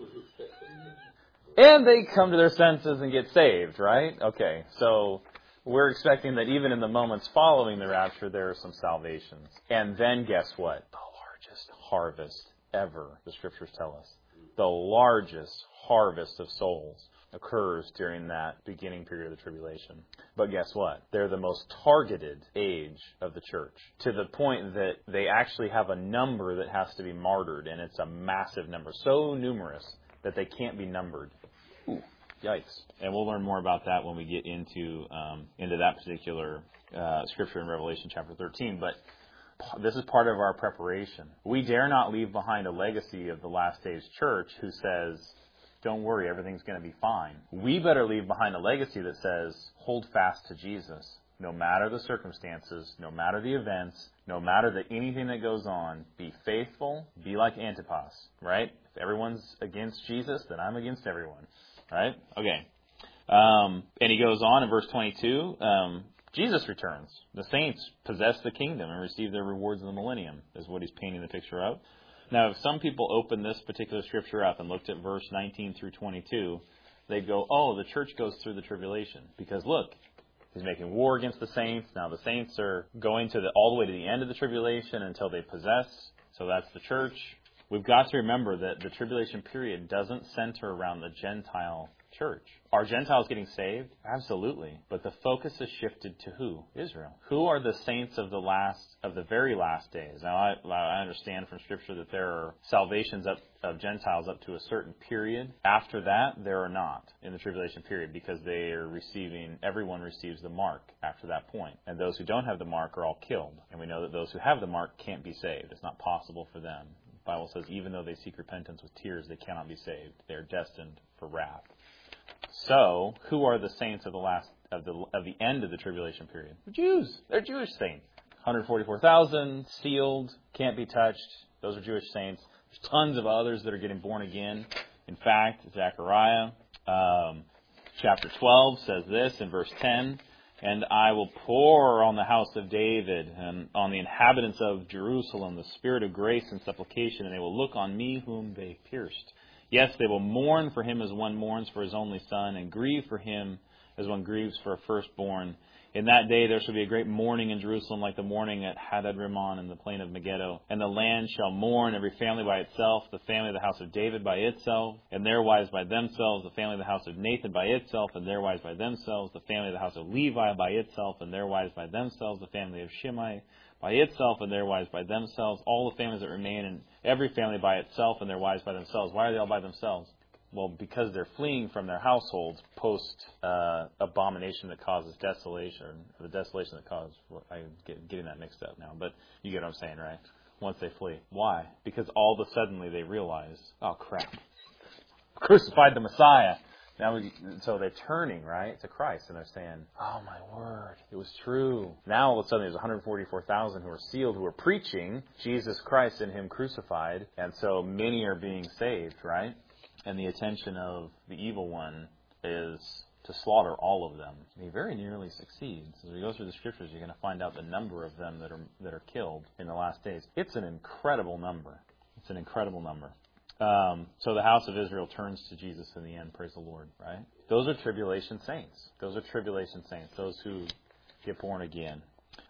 Speaker 1: And they come to their senses and get saved, right? Okay, so we're expecting that even in the moments following the rapture, there are some salvations. And then guess what? The largest harvest ever, the Scriptures tell us. The largest harvest of souls occurs during that beginning period of the tribulation. But guess what? They're the most targeted age of the church, to the point that they actually have a number that has to be martyred, and it's a massive number, so numerous that they can't be numbered. Ooh, yikes. And we'll learn more about that when we get into that particular scripture in Revelation chapter 13. But this is part of our preparation. We dare not leave behind a legacy of the last days church who says, "Don't worry, everything's going to be fine." We better leave behind a legacy that says, hold fast to Jesus. No matter the circumstances, no matter the events, no matter anything that goes on, be faithful, be like Antipas, right? If everyone's against Jesus, then I'm against everyone, right? Okay. And he goes on in verse 22, Jesus returns. The saints possess the kingdom and receive their rewards in the millennium, is what he's painting the picture of. Now, if some people open this particular scripture up and looked at verse 19 through 22, they'd go, "Oh, the church goes through the tribulation." Because look, he's making war against the saints. Now the saints are going all the way to the end of the tribulation until they possess. So that's the church. We've got to remember that the tribulation period doesn't center around the Gentile church. Are Gentiles getting saved? Absolutely. But the focus is shifted to who? Israel. Who are the saints of the very last days? Now, I understand from Scripture that there are salvations of Gentiles up to a certain period. After that, there are not in the tribulation period, because everyone receives the mark after that point. And those who don't have the mark are all killed. And we know that those who have the mark can't be saved. It's not possible for them. The Bible says even though they seek repentance with tears, they cannot be saved. They are destined for wrath. So, who are the saints of the end of the tribulation period? The Jews. They're Jewish saints. 144,000, sealed, can't be touched. Those are Jewish saints. There's tons of others that are getting born again. In fact, Zechariah chapter 12 says this in verse 10, "And I will pour on the house of David and on the inhabitants of Jerusalem the spirit of grace and supplication, and they will look on me whom they pierced. Yes, they will mourn for him as one mourns for his only son, and grieve for him as one grieves for a firstborn. In that day there shall be a great mourning in Jerusalem, like the mourning at Hadad-Rimmon in the plain of Megiddo. And the land shall mourn, every family by itself, the family of the house of David by itself, and their wives by themselves, the family of the house of Nathan by itself, and their wives by themselves, the family of the house of Levi by itself, and their wives by themselves, the family of Shimei by itself, and their wives by themselves, all the families that remain, and every family by itself, and their wives by themselves. Why are they all by themselves? Well, because they're fleeing from their households post abomination that causes desolation, or the desolation that caused. I'm getting that mixed up now, but you get what I'm saying, right? Once they flee, why? Because all of a sudden they realize, oh crap, crucified the Messiah. So they're turning, right, to Christ, and they're saying, oh my word, it was true. Now all of a sudden there's 144,000 who are sealed, who are preaching Jesus Christ and Him crucified, and so many are being saved, right? And the attention of the evil one is to slaughter all of them. And he very nearly succeeds. As we go through the Scriptures, you're going to find out the number of them that are killed in the last days. It's an incredible number. It's an incredible number. So the house of Israel turns to Jesus in the end. Praise the Lord, right? Those are tribulation saints. Those are tribulation saints. Those who get born again.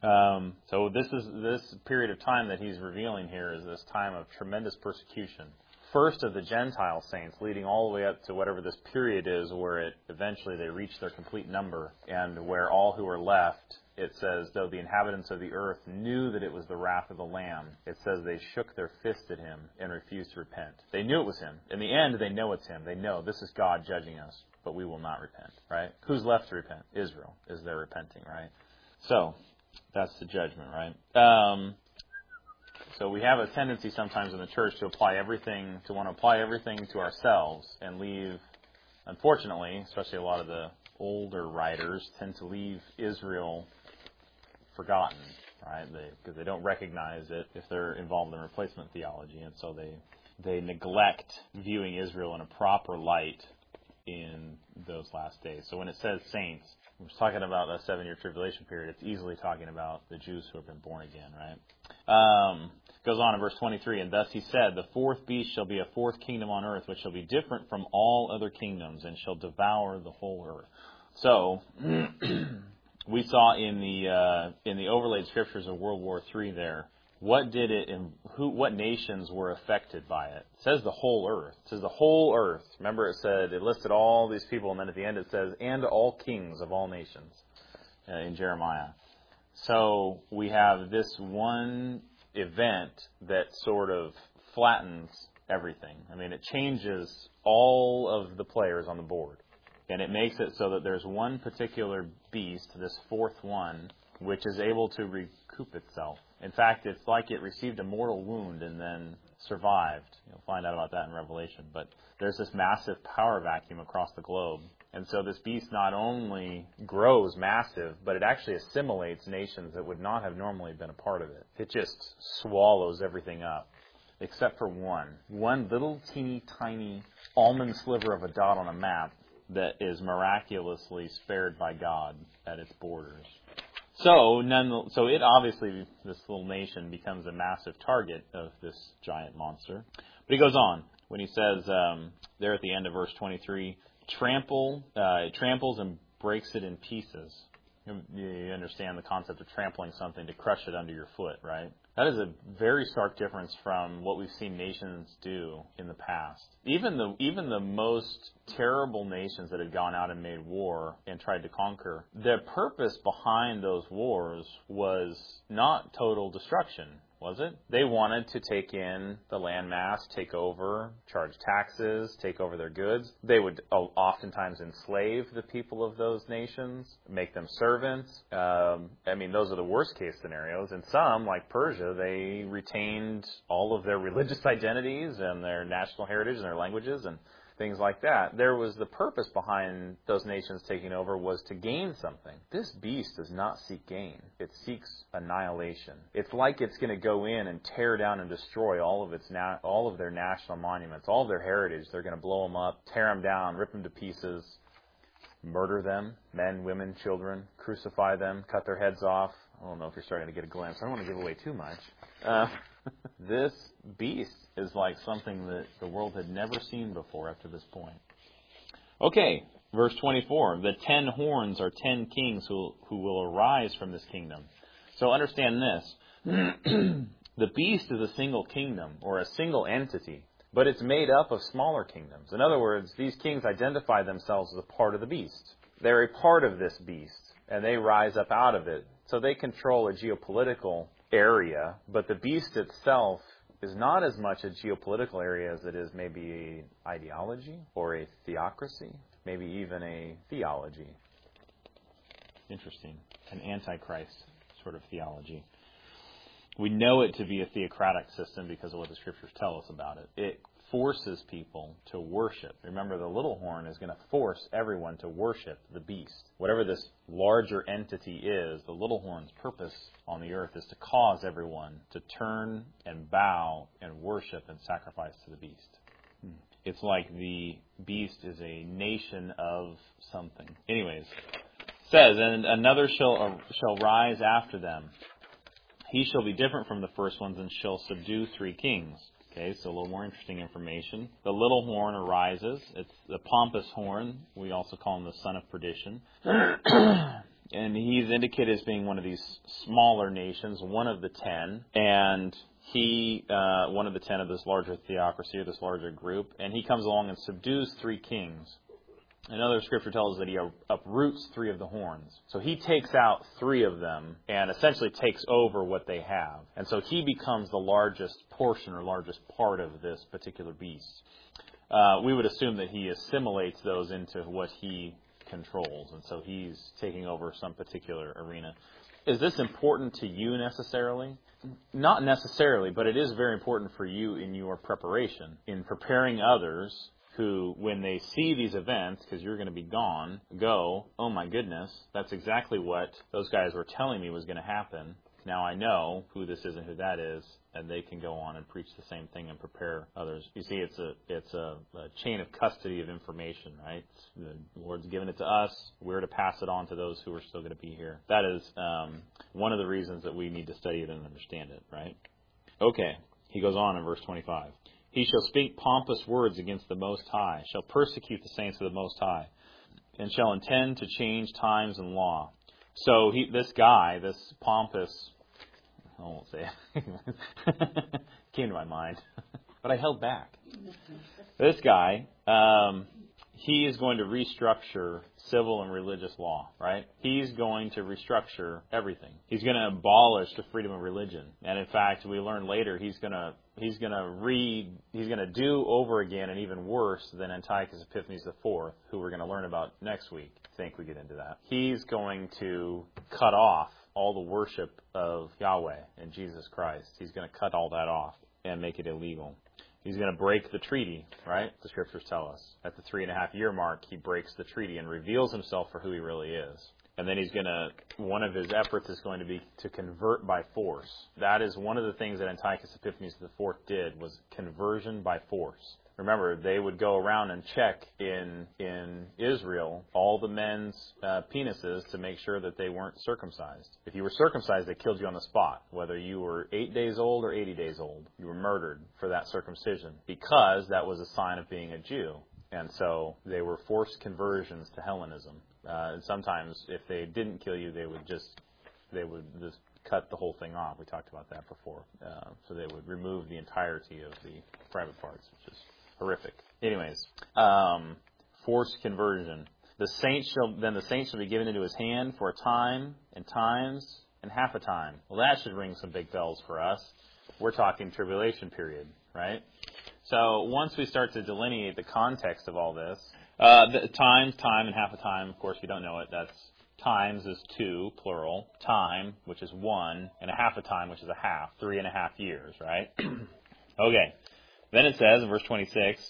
Speaker 1: So this period of time that he's revealing here is this time of tremendous persecution. First of the Gentile saints, leading all the way up to whatever this period is, where eventually they reach their complete number, and where all who are left, it says, though the inhabitants of the earth knew that it was the wrath of the Lamb, it says they shook their fist at Him and refused to repent. They knew it was Him. In the end, they know it's Him. They know this is God judging us, but we will not repent, right? Who's left to repent? Israel is there repenting, right? So, that's the judgment, right? So we have a tendency sometimes in the church to want to apply everything to ourselves and leave, unfortunately, especially a lot of the older writers tend to leave Israel forgotten, right? Because they don't recognize it if they're involved in replacement theology, and so they neglect viewing Israel in a proper light in those last days. So when it says saints, we're talking about a 7-year tribulation period. It's easily talking about the Jews who have been born again, right? Goes on in verse 23, and thus he said, the fourth beast shall be a fourth kingdom on earth, which shall be different from all other kingdoms, and shall devour the whole earth. So we saw in the overlaid scriptures of World War III there, what did it and what nations were affected by it? It says the whole earth. It says the whole earth. Remember, it listed all these people, and then at the end it says, and all kings of all nations in Jeremiah. So we have this one event that sort of flattens everything. I mean, it changes all of the players on the board. And it makes it so that there's one particular beast, this fourth one, which is able to recoup itself. In fact, it's like it received a mortal wound and then survived. You'll find out about that in Revelation. But there's this massive power vacuum across the globe. And so this beast not only grows massive, but it actually assimilates nations that would not have normally been a part of it. It just swallows everything up, except for one little teeny tiny almond sliver of a dot on a map that is miraculously spared by God at its borders. So it obviously, this little nation becomes a massive target of this giant monster. But he goes on when he says there at the end of verse 23, it tramples and breaks it in pieces. You understand the concept of trampling something to crush it under your foot, right? That is a very stark difference from what we've seen nations do in the past. Even the most terrible nations that had gone out and made war and tried to conquer, their purpose behind those wars was not total destruction, was it? They wanted to take in the landmass, take over, charge taxes, take over their goods. They would oftentimes enslave the people of those nations, make them servants. Those are the worst case scenarios. In some, like Persia, they retained all of their religious identities and their national heritage and their languages and things like that. There was the purpose behind those nations taking over was to gain something. This beast does not seek gain. It seeks annihilation. It's like it's going to go in and tear down and destroy all of their national monuments, all of their heritage. They're going to blow them up, tear them down, rip them to pieces, murder them, men, women, children, crucify them, cut their heads off. I don't know if you're starting to get a glimpse. I don't want to give away too much. This beast is like something that the world had never seen before up to this point. Okay, Verse 24, the 10 horns are 10 kings who will arise from this kingdom. So understand this. The beast is a single kingdom or a single entity, but it's made up of smaller kingdoms. In other words, these kings identify themselves as a part of the beast. They're a part of this beast, and they rise up out of it. So they control a geopolitical area, but the beast itself is not as much a geopolitical area as it is maybe an ideology or a theocracy, maybe even a theology. Interesting. An antichrist sort of theology. We know it to be a theocratic system because of what the Scriptures tell us about it. It forces people to worship. Remember, the little horn is going to force everyone to worship the beast. Whatever this larger entity is, the little horn's purpose on the earth is to cause everyone to turn and bow and worship and sacrifice to the beast. It's like the beast is a nation of something. Anyways, it says, and another shall rise after them. He shall be different from the first ones and shall subdue 3 kings. Okay, so a little more interesting information. The little horn arises. It's the pompous horn. We also call him the son of perdition. And he's indicated as being one of these smaller nations, one of the 10. And he, one of the 10 of this larger theocracy or this larger group. And he comes along and subdues 3 kings. Another scripture tells us that he uproots 3 of the horns. So he takes out 3 of them and essentially takes over what they have. And so he becomes the largest portion or largest part of this particular beast. We would assume that he assimilates those into what he controls. And so he's taking over some particular arena. Is this important to you necessarily? Not necessarily, but it is very important for you in your preparation, in preparing others who, when they see these events, because you're going to be gone, go, oh my goodness, that's exactly what those guys were telling me was going to happen. Now I know who this is and who that is, and they can go on and preach the same thing and prepare others. You see, it's a chain of custody of information, right? The Lord's given it to us. We're to pass it on to those who are still going to be here. That is one of the reasons that we need to study it and understand it, right? Okay, he goes on in verse 25. He shall speak pompous words against the Most High, shall persecute the saints of the Most High, and shall intend to change times and law. So this guy, this pompous, I won't say it, came to my mind, but I held back. This guy, he is going to restructure civil and religious law, right? He's going to restructure everything. He's going to abolish the freedom of religion. And in fact, we learn later he's going to do over again and even worse than Antiochus Epiphanes IV, who we're going to learn about next week. I think we get into that. He's going to cut off all the worship of Yahweh and Jesus Christ. He's going to cut all that off and make it illegal. He's going to break the treaty, right? The Scriptures tell us. At the 3.5-year mark, he breaks the treaty and reveals himself for who he really is. And then one of his efforts is going to be to convert by force. That is one of the things that Antiochus Epiphanes IV did, was conversion by force. Remember, they would go around and check in Israel all the men's penises to make sure that they weren't circumcised. If you were circumcised, they killed you on the spot. Whether you were 8 days old or 80 days old, you were murdered for that circumcision, because that was a sign of being a Jew. And so they were forced conversions to Hellenism. And sometimes, if they didn't kill you, they would just cut the whole thing off. We talked about that before. So they would remove the entirety of the private parts, which is horrific. Anyways, forced conversion. The saints shall be given into his hand for a time and times and half a time. Well, that should ring some big bells for us. We're talking tribulation period, right? So once we start to delineate the context of all this, the time, and half a time, of course, if you don't know it, that's times is 2, plural, time, which is 1, and a half a time, which is a half, 3.5 years, right? Okay. Then it says in verse 26,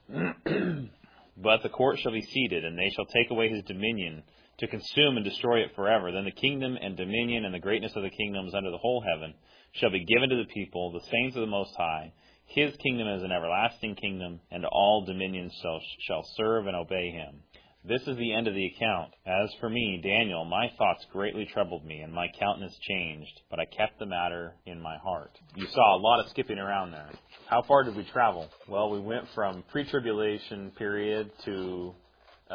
Speaker 1: but the court shall be seated, and they shall take away his dominion to consume and destroy it forever. Then the kingdom and dominion and the greatness of the kingdoms under the whole heaven shall be given to the people, the saints of the Most High. His kingdom is an everlasting kingdom, and all dominions shall serve and obey him. This is the end of the account. As for me, Daniel, my thoughts greatly troubled me, and my countenance changed, but I kept the matter in my heart. You saw a lot of skipping around there. How far did we travel? Well, we went from pre-tribulation period to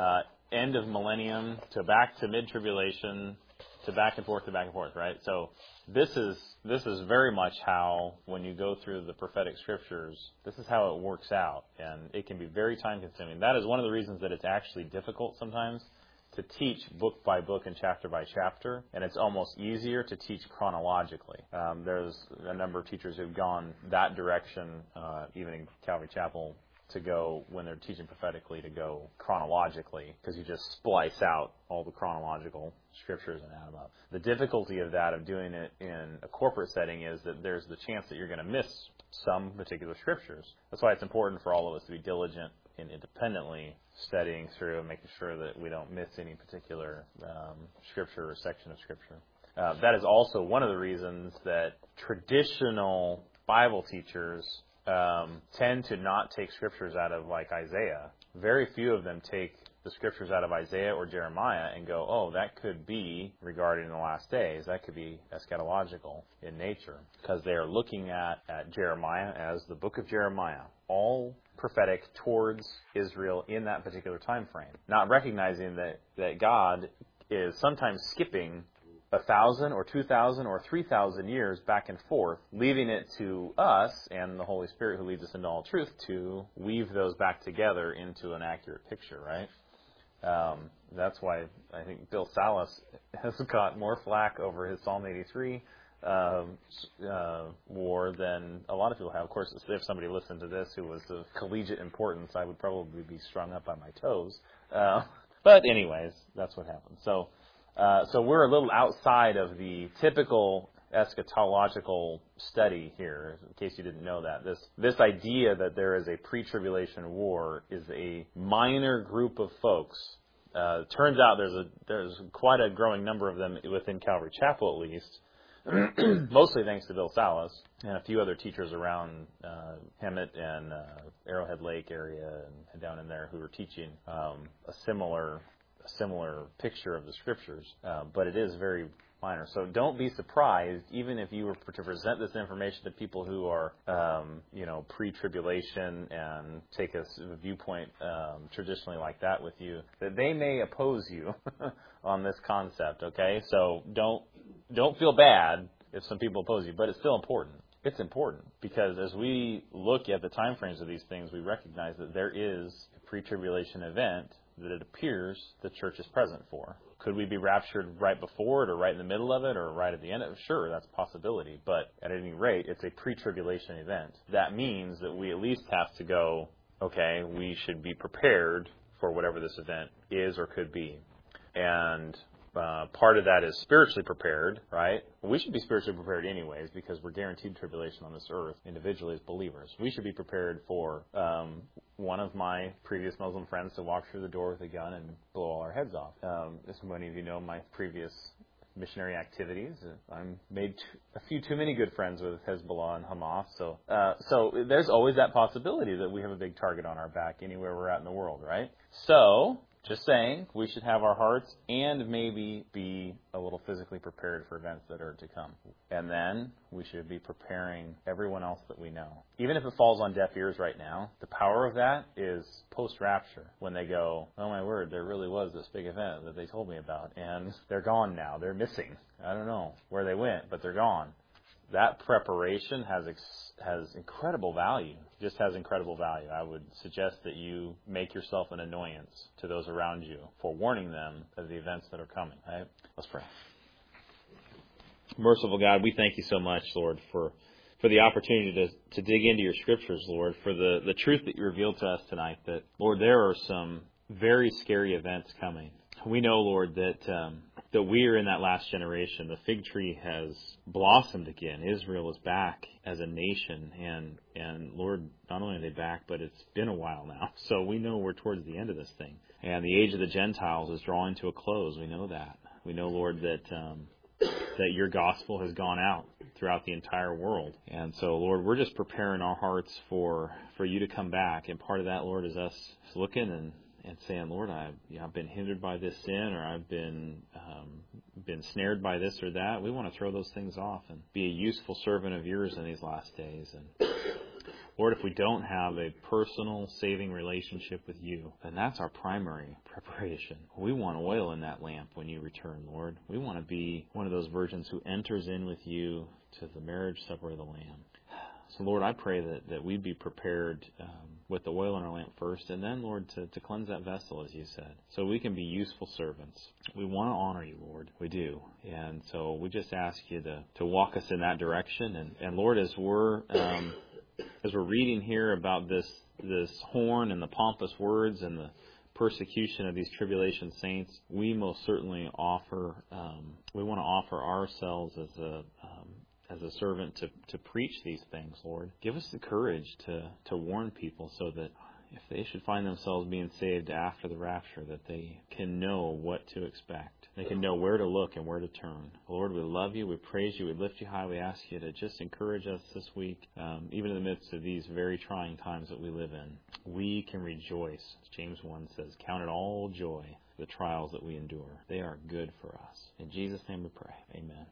Speaker 2: end of millennium to back to mid-tribulation to back and forth, right? So this is very much how, when you go through the prophetic scriptures, this is how it works out, and it can be very time-consuming. That is one of the reasons that it's actually difficult sometimes to teach book by book and chapter by chapter, and it's almost easier to teach chronologically. There's a number of teachers who've gone that direction, even in Calvary Chapel, to go, when they're teaching prophetically, to go chronologically, because you just splice out all the chronological scriptures and add them up. The difficulty of that, of doing it in a corporate setting, is that there's the chance that you're going to miss some particular scriptures. That's why it's important for all of us to be diligent in independently studying through and making sure that we don't miss any particular scripture or section of scripture. That is also one of the reasons that traditional Bible teachers tend to not take scriptures out of, like, Isaiah. Very few of them take the scriptures out of Isaiah or Jeremiah and go, oh, that could be regarding the last days. That could be eschatological in nature, because they are looking at Jeremiah as the book of Jeremiah, all prophetic towards Israel in that particular time frame, not recognizing that God is sometimes skipping 1,000 or 2,000 or 3,000 years back and forth, leaving it to us and the Holy Spirit, who leads us into all truth, to weave those back together into an accurate picture, right? That's why I think Bill Salas has got more flack over his Psalm 83 war than a lot of people have. Of course, if somebody listened to this who was of collegiate importance, I would probably be strung up on my toes. But anyways, that's what happened. So we're a little outside of the typical eschatological study here, in case you didn't know that. This idea that there is a pre-tribulation war is a minor group of folks. Turns out there's quite a growing number of them within Calvary Chapel, at least, mostly thanks to Bill Salas and a few other teachers around Hemet and Arrowhead Lake area and down in there who are teaching a similar picture of the scriptures, but it is very minor. So don't be surprised, even if you were to present this information to people who are, pre-tribulation and take a viewpoint traditionally like that with you, that they may oppose you on this concept. Okay, so don't feel bad if some people oppose you, but it's still important. It's important because as we look at the time frames of these things, we recognize that there is a pre-tribulation event that it appears the church is present for. Could we be raptured right before it or right in the middle of it or right at the end of it? Sure, that's a possibility. But at any rate, it's a pre-tribulation event. That means that we at least have to go, okay, we should be prepared for whatever this event is or could be. And part of that is spiritually prepared, right? We should be spiritually prepared anyways because we're guaranteed tribulation on this earth individually as believers. We should be prepared for one of my previous Muslim friends to walk through the door with a gun and blow all our heads off. As many of you know, my previous missionary activities, I'm made a few too many good friends with Hezbollah and Hamas. So there's always that possibility that we have a big target on our back anywhere we're at in the world, right? So just saying, we should have our hearts and maybe be a little physically prepared for events that are to come. And then we should be preparing everyone else that we know. Even if it falls on deaf ears right now, the power of that is post-rapture, when they go, oh my word, there really was this big event that they told me about, and they're gone now. They're missing. I don't know where they went, but they're gone. That preparation has incredible value. Just has incredible value. I would suggest that you make yourself an annoyance to those around you for warning them of the events that are coming. Right? Let's pray. Merciful God, we thank you so much, Lord, for the opportunity to dig into your scriptures, Lord, for the truth that you revealed to us tonight, that, Lord, there are some very scary events coming. We know, Lord, that we are in that last generation. The fig tree has blossomed again. Israel is back as a nation. And Lord, not only are they back, but it's been a while now. So we know we're towards the end of this thing. And the age of the Gentiles is drawing to a close. We know that. We know, Lord, that your gospel has gone out throughout the entire world. And so, Lord, we're just preparing our hearts for you to come back. And part of that, Lord, is us looking and saying, Lord, I've been hindered by this sin, or I've been snared by this or that. We want to throw those things off and be a useful servant of yours in these last days. And
Speaker 1: Lord, if we don't have a personal saving relationship with you, then that's our primary preparation. We want oil in that lamp when you return, Lord. We want to be one of those virgins who enters in with you to the marriage supper of the Lamb. So, Lord, I pray that we'd be prepared with the oil in our lamp first, and then, Lord, to cleanse that vessel, as you said, so we can be useful servants. We want to honor you, Lord. We do. And so we just ask you to walk us in that direction. And Lord, as we're reading here about this horn and the pompous words and the persecution of these tribulation saints, we most certainly offer, we want to offer ourselves as a servant to preach these things, Lord. Give us the courage to warn people so that if they should find themselves being saved after the rapture, that they can know what to expect. They can know where to look and where to turn. Lord, we love you. We praise you. We lift you high. We ask you to just encourage us this week, even in the midst of these very trying times that we live in. We can rejoice. As James 1 says, count it all joy, the trials that we endure. They are good for us. In Jesus' name we pray. Amen.